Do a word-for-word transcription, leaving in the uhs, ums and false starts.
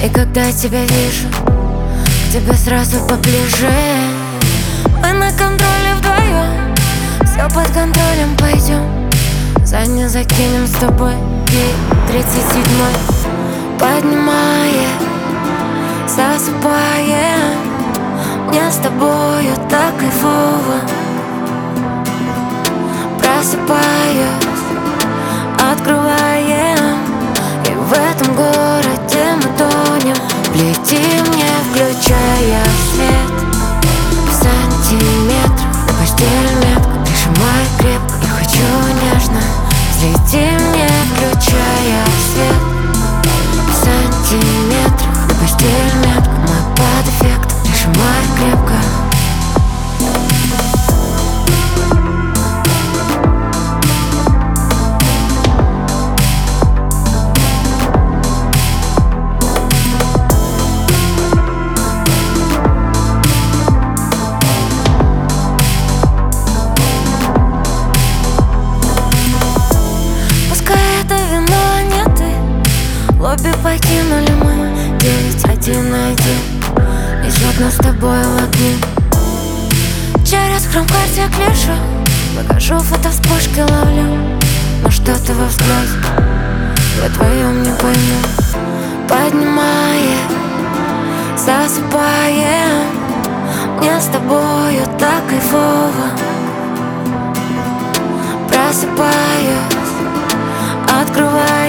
И когда тебя вижу, к тебе сразу поближе. Мы на контроле вдвоем, все под контролем, пойдем. За не закинем с тобой ей тридцать седьмой. Поднимая, засыпаем, мне с тобою так кайфово. Просыпаюсь, открываем, и в этом городе мы тонем. Лети мне, включая свет, в сантиметрах на постель метку. Прижимай крепко, я хочу нежно. Лети мне, включая свет, в сантиметрах на постель метку. Мы под эффектом, прижимай крепко. Лобби покинули мы, девять один один. Несет нас с тобой в огни. Через хромкартик лежу, покажу фото вспышки, ловлю. Но что-то во взгляде я твоем не пойму. Поднимая, засыпаем, мне с тобою так кайфово. Просыпаюсь, открываю.